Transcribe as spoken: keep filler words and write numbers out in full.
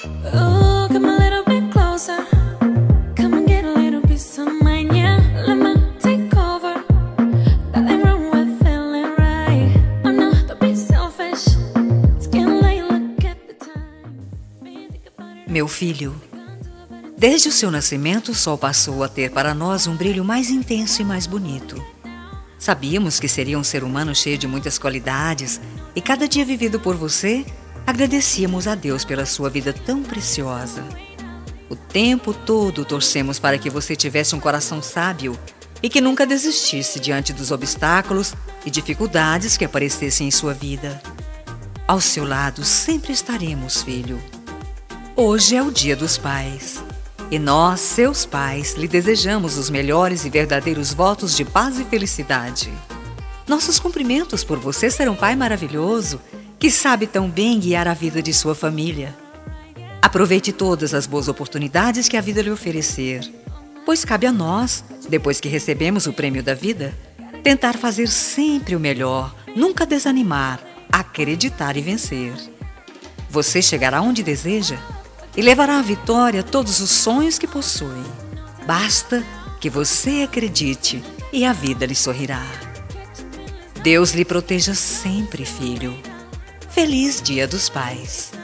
Ooh, come a little bit closer. Come and get a little piece of mine, yeah. Let me take over. Nothing wrong with feeling right. Oh no, don't be selfish. It's getting late, look at the time. Meu filho, desde o seu nascimento, o sol passou a ter para nós um brilho mais intenso e mais bonito. Sabíamos que seria um ser humano cheio de muitas qualidades e cada dia vivido por você, agradecíamos a Deus pela sua vida tão preciosa. O tempo todo torcemos para que você tivesse um coração sábio e que nunca desistisse diante dos obstáculos e dificuldades que aparecessem em sua vida. Ao seu lado sempre estaremos, filho. Hoje é o Dia dos Pais. E nós, seus pais, lhe desejamos os melhores e verdadeiros votos de paz e felicidade. Nossos cumprimentos por você ser um pai maravilhoso, que sabe tão bem guiar a vida de sua família. Aproveite todas as boas oportunidades que a vida lhe oferecer, pois cabe a nós, depois que recebemos o prêmio da vida, tentar fazer sempre o melhor, nunca desanimar, acreditar e vencer. Você chegará onde deseja e levará à vitória todos os sonhos que possui. Basta que você acredite e a vida lhe sorrirá. Deus lhe proteja sempre, filho. Feliz Dia dos Pais!